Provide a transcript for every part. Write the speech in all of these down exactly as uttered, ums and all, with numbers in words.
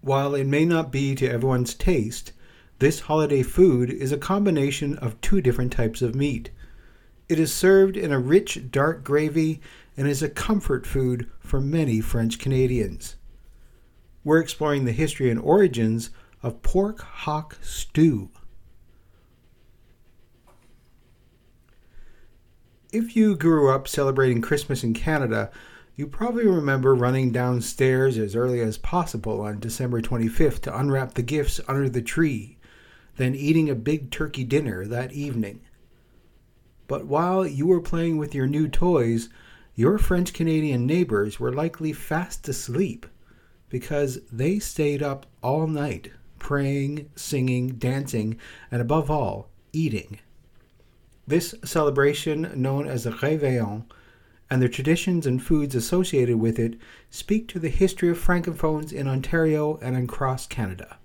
While it may not be to everyone's taste, this holiday food is a combination of two different types of meat. It is served in a rich, dark gravy and is a comfort food for many French Canadians. We're exploring the history and origins of pork hock stew. If you grew up celebrating Christmas in Canada, you probably remember running downstairs as early as possible on December twenty-fifth to unwrap the gifts under the tree, then eating a big turkey dinner that evening. But while you were playing with your new toys, your French-Canadian neighbors were likely fast asleep because they stayed up all night, praying, singing, dancing, and above all, eating. This celebration, known as the Réveillon, and the traditions and foods associated with it speak to the history of Francophones in Ontario and across Canada.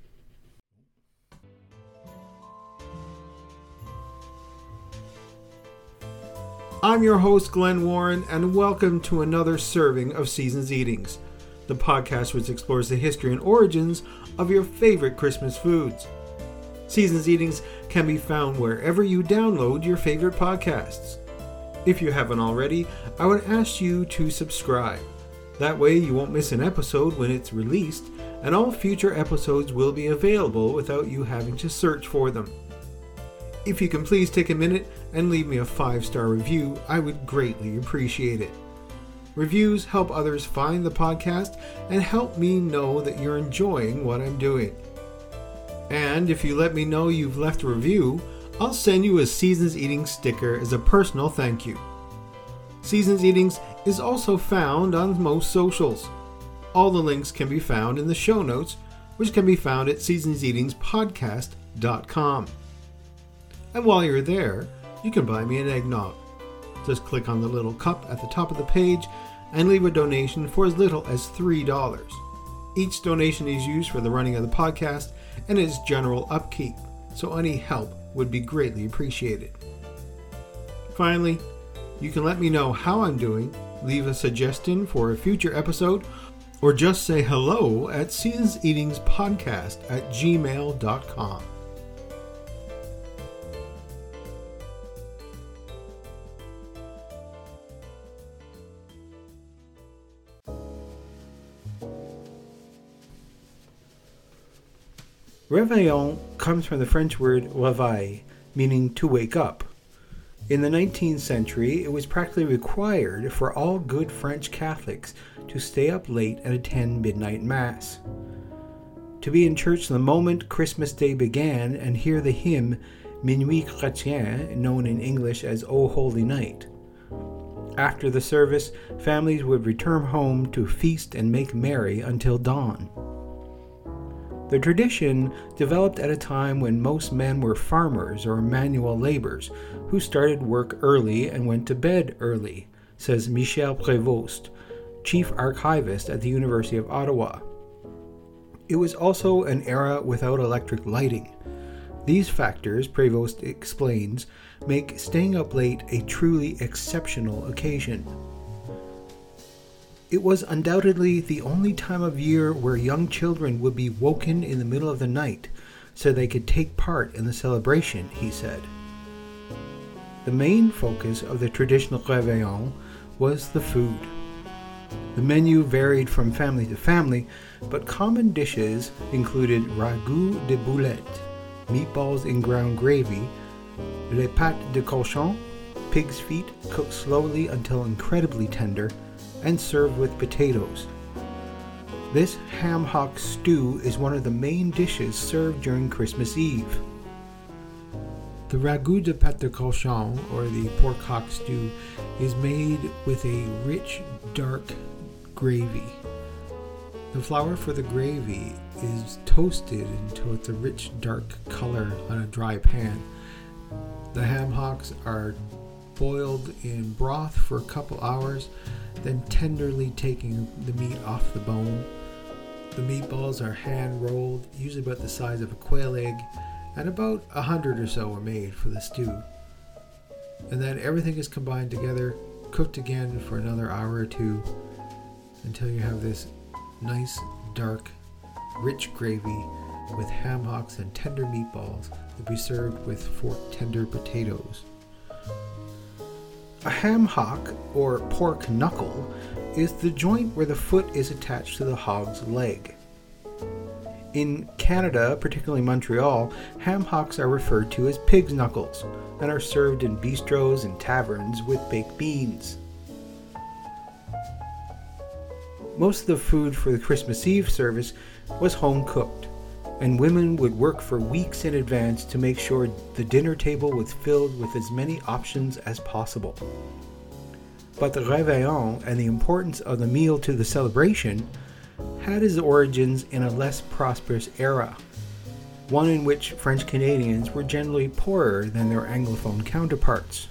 I'm your host, Glenn Warren, and welcome to another serving of Seasons Eatings, the podcast which explores the history and origins of your favorite Christmas foods. Seasons Eatings can be found wherever you download your favorite podcasts. If you haven't already, I would ask you to subscribe. That way you won't miss an episode when it's released, and all future episodes will be available without you having to search for them. If you can please take a minute and leave me a five-star review, I would greatly appreciate it. Reviews help others find the podcast and help me know that you're enjoying what I'm doing. And if you let me know you've left a review, I'll send you a Seasons Eatings sticker as a personal thank you. Seasons Eatings is also found on most socials. All the links can be found in the show notes, which can be found at seasons eatings podcast dot com. And while you're there, you can buy me an eggnog. Just click on the little cup at the top of the page and leave a donation for as little as three dollars. Each donation is used for the running of the podcast and its general upkeep, so any help would be greatly appreciated. Finally, you can let me know how I'm doing, leave a suggestion for a future episode, or just say hello at seasons eatings podcast at gmail dot com. Réveillon comes from the French word réveil, meaning to wake up. In the nineteenth century, it was practically required for all good French Catholics to stay up late and attend midnight mass. To be in church the moment Christmas Day began and hear the hymn Minuit Chrétien, known in English as O Holy Night. After the service, families would return home to feast and make merry until dawn. The tradition developed at a time when most men were farmers or manual laborers who started work early and went to bed early, says Michel Prévost, chief archivist at the University of Ottawa. It was also an era without electric lighting. These factors, Prévost explains, make staying up late a truly exceptional occasion. It was undoubtedly the only time of year where young children would be woken in the middle of the night so they could take part in the celebration, he said. The main focus of the traditional Réveillon was the food. The menu varied from family to family, but common dishes included ragoût de boulettes, meatballs in ground gravy, les pâtes de cochon, pig's feet cooked slowly until incredibly tender, and served with potatoes. This ham hock stew is one of the main dishes served during Christmas Eve. The ragoût de pâte de cochon, or the pork hock stew, is made with a rich, dark gravy. The flour for the gravy is toasted until it's a rich, dark color on a dry pan. The ham hocks are boiled in broth for a couple hours, then tenderly taking the meat off the bone. The meatballs are hand rolled, usually about the size of a quail egg, and about a hundred or so are made for the stew. And then everything is combined together, cooked again for another hour or two, until you have this nice, dark, rich gravy with ham hocks and tender meatballs will be served with forked tender potatoes. A ham hock, or pork knuckle, is the joint where the foot is attached to the hog's leg. In Canada, particularly Montreal, ham hocks are referred to as pig's knuckles and are served in bistros and taverns with baked beans. Most of the food for the Christmas Eve service was home cooked, and women would work for weeks in advance to make sure the dinner table was filled with as many options as possible. But the Réveillon and the importance of the meal to the celebration had its origins in a less prosperous era, one in which French Canadians were generally poorer than their Anglophone counterparts.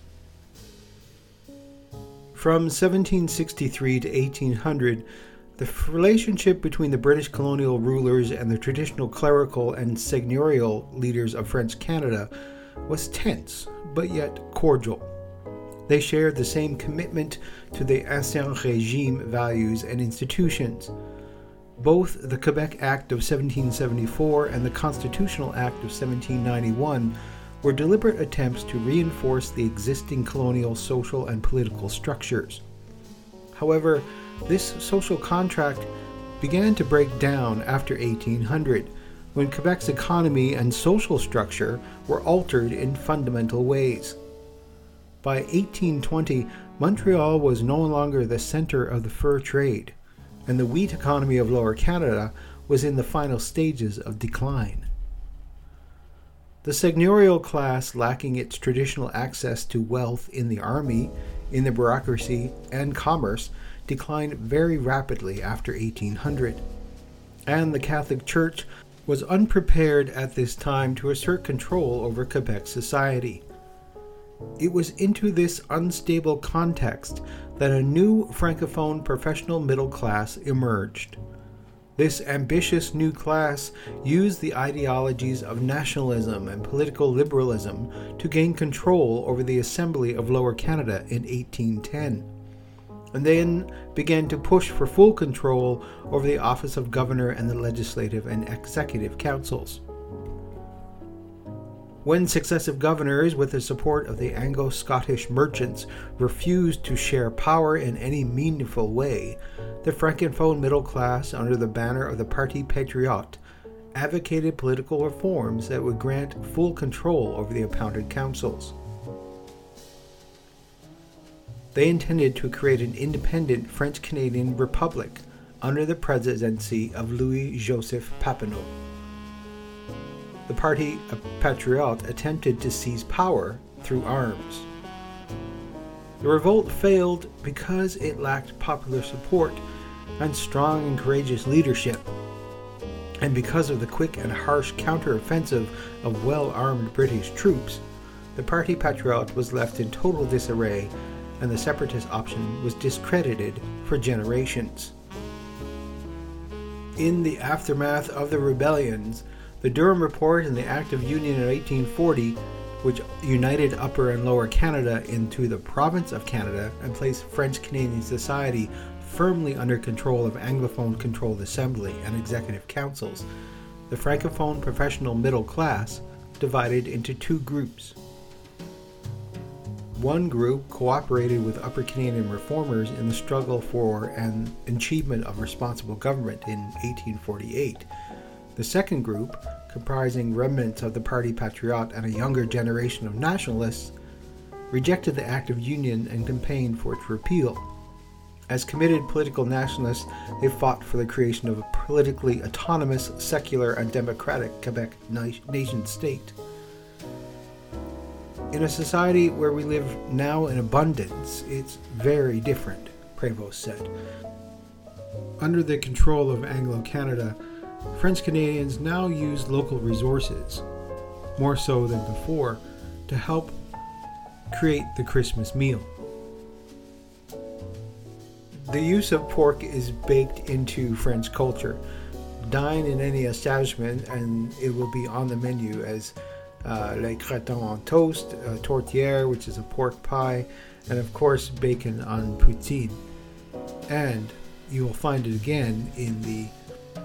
From seventeen sixty-three to eighteen hundred, the relationship between the British colonial rulers and the traditional clerical and seigneurial leaders of French Canada was tense, but yet cordial. They shared the same commitment to the Ancien Régime values and institutions. Both the Quebec Act of seventeen seventy-four and the Constitutional Act of seventeen ninety-one were deliberate attempts to reinforce the existing colonial social and political structures. However, this social contract began to break down after eighteen hundred, when Quebec's economy and social structure were altered in fundamental ways. By eighteen twenty, Montreal was no longer the center of the fur trade, and the wheat economy of Lower Canada was in the final stages of decline. The seigneurial class, lacking its traditional access to wealth in the army, in the bureaucracy, and commerce, declined very rapidly after eighteen hundred, and the Catholic Church was unprepared at this time to assert control over Quebec society. It was into this unstable context that a new Francophone professional middle class emerged. This ambitious new class used the ideologies of nationalism and political liberalism to gain control over the Assembly of Lower Canada in eighteen ten, and then began to push for full control over the office of governor and the legislative and executive councils. When successive governors, with the support of the Anglo-Scottish merchants, refused to share power in any meaningful way, the Francophone middle class, under the banner of the Parti Patriote, advocated political reforms that would grant full control over the appointed councils. They intended to create an independent French-Canadian republic under the presidency of Louis-Joseph Papineau. The Parti Patriote attempted to seize power through arms. The revolt failed because it lacked popular support and strong and courageous leadership, and because of the quick and harsh counter-offensive of well-armed British troops. The Parti Patriote was left in total disarray, and the separatist option was discredited for generations. In the aftermath of the rebellions, the Durham Report and the Act of Union of eighteen forty, which united Upper and Lower Canada into the Province of Canada and placed French-Canadian society firmly under control of Anglophone-controlled assembly and executive councils, the Francophone professional middle class divided into two groups. One group cooperated with Upper Canadian reformers in the struggle for an achievement of responsible government in eighteen forty-eight. The second group, comprising remnants of the Parti Patriote and a younger generation of nationalists, rejected the Act of Union and campaigned for its repeal. As committed political nationalists, they fought for the creation of a politically autonomous, secular, and democratic Quebec nation-state. In a society where we live now in abundance, it's very different, Prévost said. Under the control of Anglo-Canada, French Canadians now use local resources, more so than before, to help create the Christmas meal. The use of pork is baked into French culture. Dine in any establishment and it will be on the menu as uh, les cretons on toast, a tourtière, which is a pork pie, and of course bacon on poutine. And you will find it again in the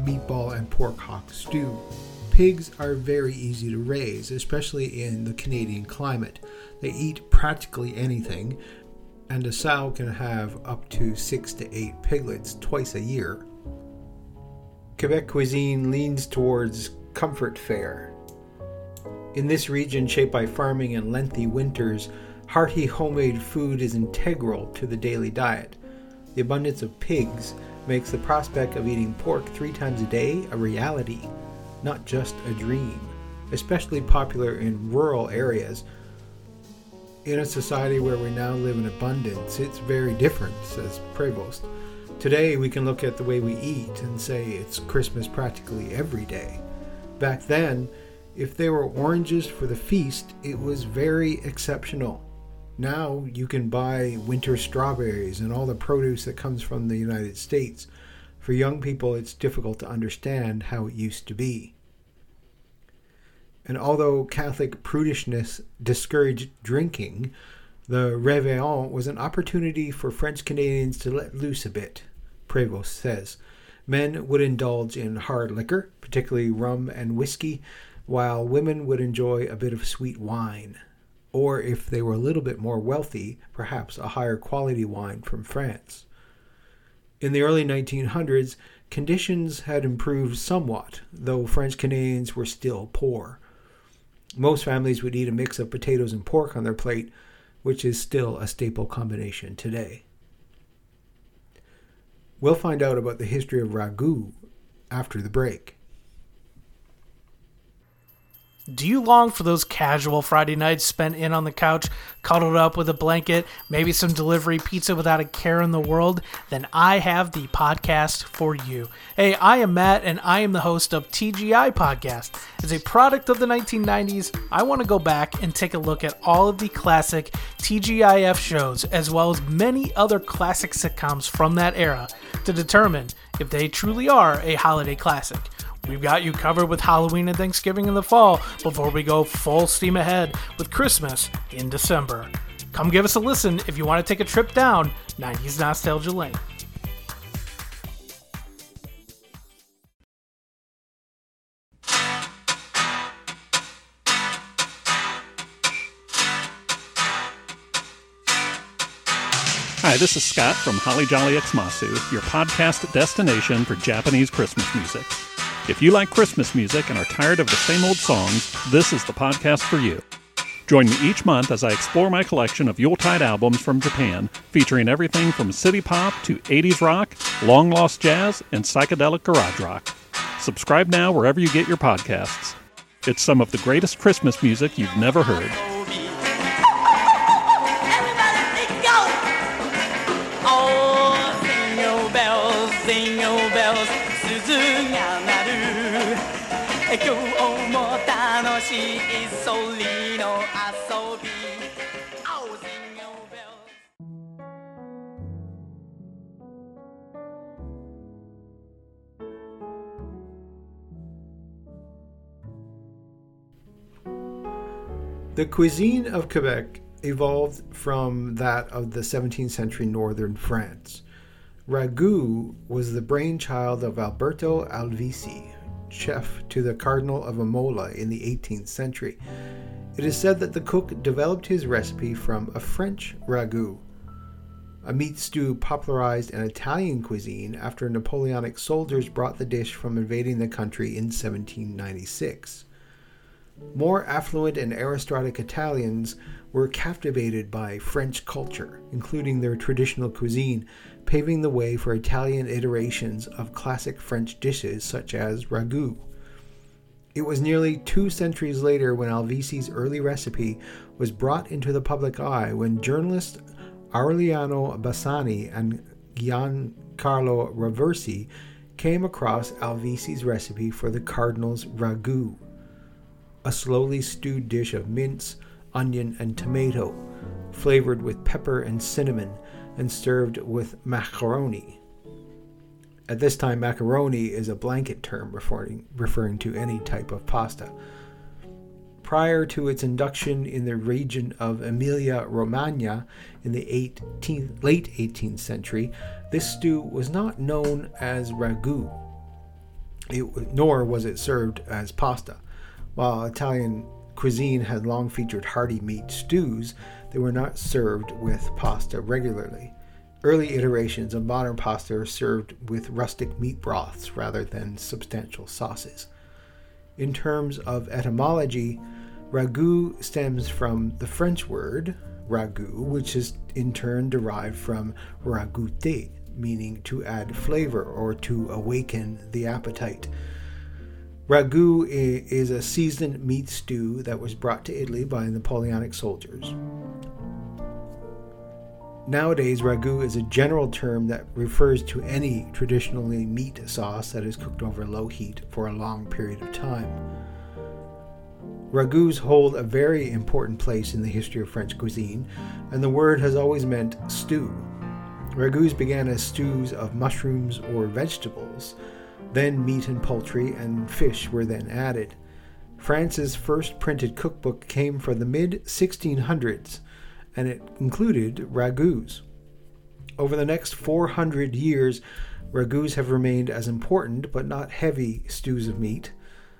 meatball and pork hock stew. Pigs are very easy to raise, especially in the Canadian climate. They eat practically anything, and a sow can have up to six to eight piglets twice a year. Quebec cuisine leans towards comfort fare. In this region shaped by farming and lengthy winters, hearty homemade food is integral to the daily diet. The abundance of pigs makes the prospect of eating pork three times a day a reality, not just a dream, especially popular in rural areas. In a society where we now live in abundance, it's very different, says Prevost. Today we can look at the way we eat and say it's Christmas practically every day. Back then, if there were oranges for the feast, it was very exceptional. Now you can buy winter strawberries and all the produce that comes from the United States. For young people, it's difficult to understand how it used to be. And although Catholic prudishness discouraged drinking, the Réveillon was an opportunity for French Canadians to let loose a bit, Prevost says. Men would indulge in hard liquor, particularly rum and whiskey, while women would enjoy a bit of sweet wine. Or if they were a little bit more wealthy, perhaps a higher quality wine from France. In the early nineteen hundreds, conditions had improved somewhat, though French Canadians were still poor. Most families would eat a mix of potatoes and pork on their plate, which is still a staple combination today. We'll find out about the history of ragu after the break. Do you long for those casual Friday nights spent in on the couch, cuddled up with a blanket, maybe some delivery pizza without a care in the world? Then I have the podcast for you. Hey, I am Matt, and I am the host of T G I Podcast. As a product of the nineteen nineties, I want to go back and take a look at all of the classic T G I F shows, as well as many other classic sitcoms from that era, to determine if they truly are a holiday classic. We've got you covered with Halloween and Thanksgiving in the fall before we go full steam ahead with Christmas in December. Come give us a listen if you want to take a trip down nineties Nostalgia Lane. Hi, this is Scott from Holly Jolly Xmasu, your podcast destination for Japanese Christmas music. If you like Christmas music and are tired of the same old songs, this is the podcast for you. Join me each month as I explore my collection of Yuletide albums from Japan, featuring everything from city pop to eighties rock, long-lost jazz, and psychedelic garage rock. Subscribe now wherever you get your podcasts. It's some of the greatest Christmas music you've never heard. The cuisine of Quebec evolved from that of the seventeenth century northern France. Ragu was the brainchild of Alberto Alvisi, chef to the Cardinal of Imola in the eighteenth century. It is said that the cook developed his recipe from a French ragu, a meat stew popularized in Italian cuisine after Napoleonic soldiers brought the dish from invading the country in seventeen ninety-six. More affluent and aristocratic Italians were captivated by French culture, including their traditional cuisine, paving the way for Italian iterations of classic French dishes such as ragu. It was nearly two centuries later when Alvisi's early recipe was brought into the public eye when journalists Aureliano Bassani and Giancarlo Roversi came across Alvisi's recipe for the Cardinal's ragu, a slowly stewed dish of mince, onion, and tomato, flavored with pepper and cinnamon, and served with macaroni. At this time, macaroni is a blanket term referring, referring to any type of pasta. Prior to its induction in the region of Emilia-Romagna in the eighteenth, late eighteenth century, this stew was not known as ragu. It, nor was it served as pasta. While Italian cuisine had long featured hearty meat stews, they were not served with pasta regularly. Early iterations of modern pasta are served with rustic meat broths rather than substantial sauces. In terms of etymology, ragout stems from the French word ragout, which is in turn derived from ragouter, meaning to add flavor or to awaken the appetite. Ragout is a seasoned meat stew that was brought to Italy by Napoleonic soldiers. Nowadays, ragout is a general term that refers to any traditionally meat sauce that is cooked over low heat for a long period of time. Ragouts hold a very important place in the history of French cuisine, and the word has always meant stew. Ragouts began as stews of mushrooms or vegetables. Then meat and poultry and fish were then added. France's first printed cookbook came from the mid sixteen hundreds, and it included ragouts. Over the next four hundred years, ragouts have remained as important but not heavy stews of meat,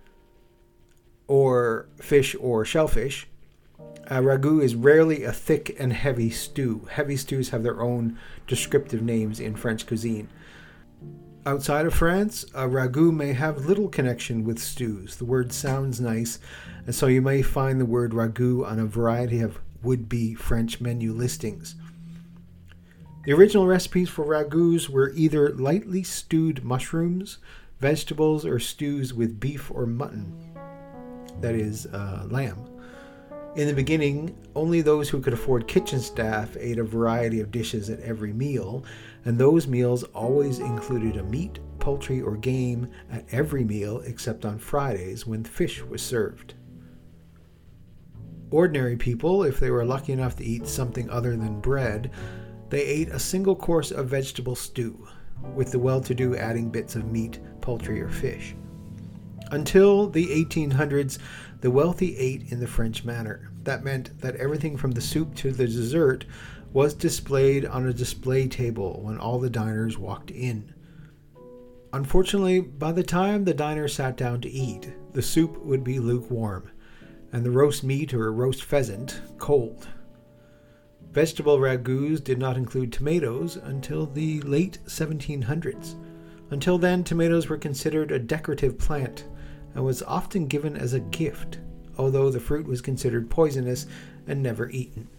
or fish or shellfish. A ragout is rarely a thick and heavy stew. Heavy stews have their own descriptive names in French cuisine. Outside of France, a ragout may have little connection with stews. The word sounds nice, and so you may find the word ragout on a variety of would-be French menu listings. The original recipes for ragouts were either lightly stewed mushrooms, vegetables, or stews with beef or mutton, that is, uh, lamb. In the beginning, only those who could afford kitchen staff ate a variety of dishes at every meal, and those meals always included a meat, poultry, or game at every meal except on Fridays when fish was served. Ordinary people, if they were lucky enough to eat something other than bread, they ate a single course of vegetable stew, with the well-to-do adding bits of meat, poultry, or fish. Until the eighteen hundreds, the wealthy ate in the French manner. That meant that everything from the soup to the dessert was displayed on a display table when all the diners walked in. Unfortunately, by the time the diner sat down to eat, the soup would be lukewarm, and the roast meat or roast pheasant cold. Vegetable ragouts did not include tomatoes until the late seventeen hundreds. Until then, tomatoes were considered a decorative plant and was often given as a gift, although the fruit was considered poisonous and never eaten.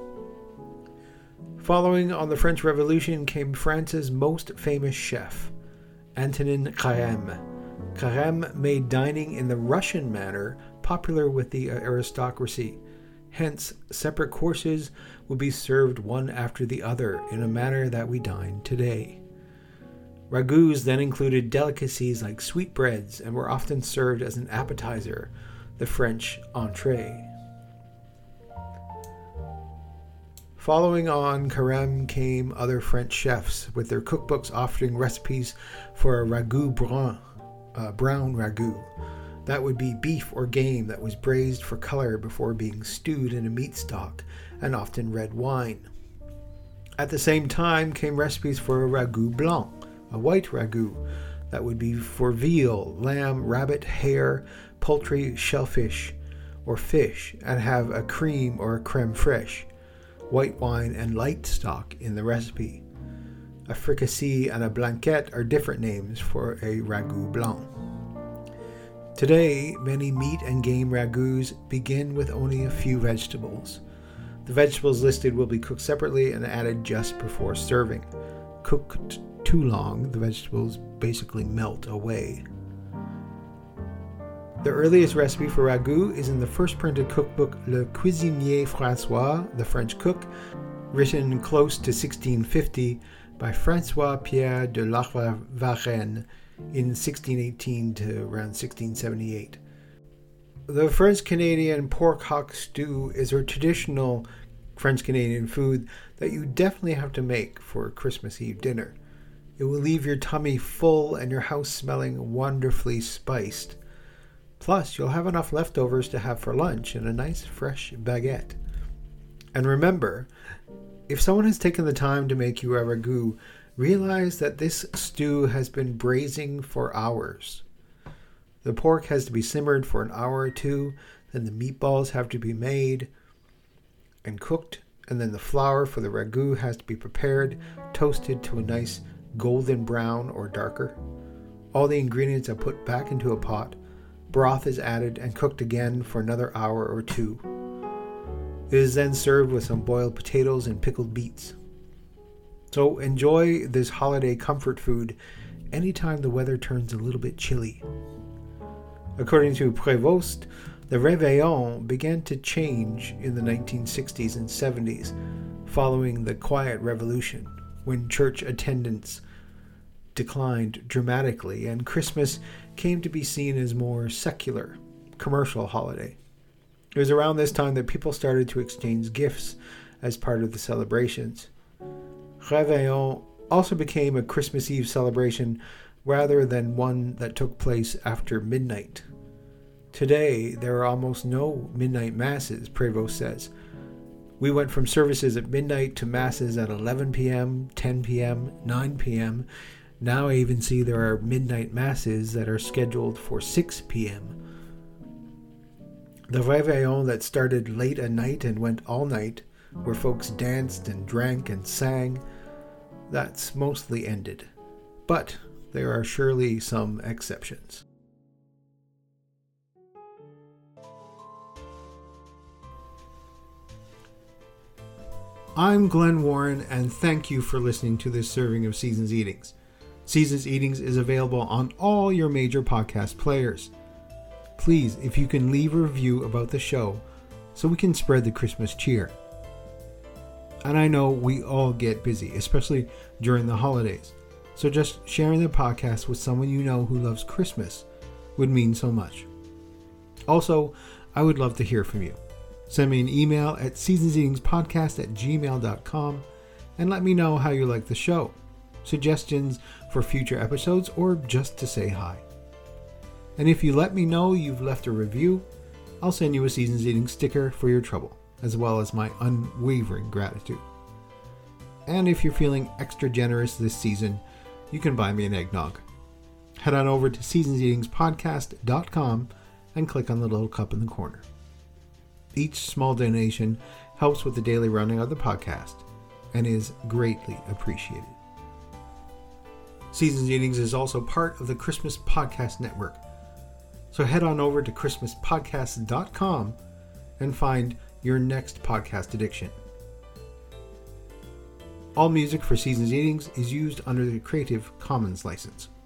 Following on the French Revolution came France's most famous chef, Antonin Carême. Carême made dining in the Russian manner popular with the aristocracy. Hence, separate courses would be served one after the other in a manner that we dine today. Ragouts then included delicacies like sweetbreads and were often served as an appetizer, the French entree. Following on Carême came other French chefs with their cookbooks offering recipes for a ragout brun, a brown ragout. That would be beef or game that was braised for color before being stewed in a meat stock, and often red wine. At the same time came recipes for a ragout blanc, a white ragout that would be for veal, lamb, rabbit, hare, poultry, shellfish, or fish, and have a cream or a creme fraiche, white wine, and light stock in the recipe. A fricassee and a blanquette are different names for a ragout blanc. Today, many meat and game ragouts begin with only a few vegetables. The vegetables listed will be cooked separately and added just before serving. Cooked too long, the vegetables basically melt away. The earliest recipe for ragout is in the first printed cookbook Le Cuisinier François, the French cook, written close to sixteen fifty by François-Pierre de la Varenne in sixteen eighteen to around sixteen seventy-eight. The French-Canadian pork hock stew is a traditional French-Canadian food that you definitely have to make for Christmas Eve dinner. It will leave your tummy full and your house smelling wonderfully spiced. Plus, you'll have enough leftovers to have for lunch and a nice fresh baguette. And remember, if someone has taken the time to make you a ragout, realize that this stew has been braising for hours. The pork has to be simmered for an hour or two, then the meatballs have to be made and cooked, and then the flour for the ragu has to be prepared, toasted to a nice golden brown or darker. All the ingredients are put back into a pot, broth is added and cooked again for another hour or two. It is then served with some boiled potatoes and pickled beets. So enjoy this holiday comfort food anytime the weather turns a little bit chilly. According to Prévost, the Réveillon began to change in the nineteen sixties and seventies following the Quiet Revolution, when church attendance declined dramatically and Christmas came to be seen as more secular, commercial holiday. It was around this time that people started to exchange gifts as part of the celebrations. Réveillon also became a Christmas Eve celebration rather than one that took place after midnight. Today, there are almost no midnight masses, Prévost says. We went from services at midnight to masses at eleven p.m., ten p.m., nine p.m. Now I even see there are midnight masses that are scheduled for six p.m. The Réveillon that started late at night and went all night, where folks danced and drank and sang, that's mostly ended. But there are surely some exceptions. I'm Glenn Warren, and thank you for listening to this serving of Seasons Eatings. Seasons Eatings is available on all your major podcast players. Please, if you can leave a review about the show so we can spread the Christmas cheer. And I know we all get busy, especially during the holidays. So just sharing the podcast with someone you know who loves Christmas would mean so much. Also, I would love to hear from you. Send me an email at seasonseatingspodcast at gmail dot com and let me know how you like the show, suggestions for future episodes, or just to say hi. And if you let me know you've left a review, I'll send you a Seasons Eating sticker for your trouble, as well as my unwavering gratitude. And if you're feeling extra generous this season, you can buy me an eggnog. Head on over to seasons eatings podcast dot com and click on the little cup in the corner. Each small donation helps with the daily running of the podcast and is greatly appreciated. Seasons Eatings is also part of the Christmas Podcast Network. So head on over to christmas podcast dot com and find your next podcast addiction. All music for Seasons Eatings is used under the Creative Commons license.